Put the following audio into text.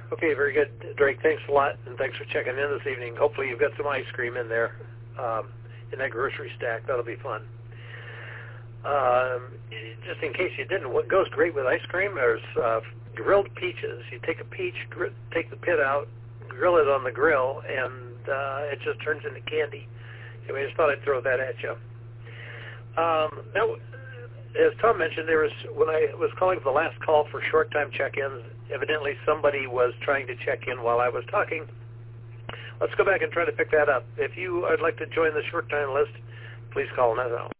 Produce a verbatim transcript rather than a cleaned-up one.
Okay, very good, Drake. Thanks a lot, and thanks for checking in this evening. Hopefully you've got some ice cream in there, um, in that grocery stack. That'll be fun. Um, just in case you didn't, what goes great with ice cream is uh, grilled peaches. You take a peach, gr- take the pit out, grill it on the grill, and uh, it just turns into candy. Anyway, I just thought I'd throw that at you. Um, now, as Tom mentioned, there was when I was calling for the last call for short-time check-ins, evidently somebody was trying to check in while I was talking. Let's go back and try to pick that up. If you would like to join the short-time list, please call now.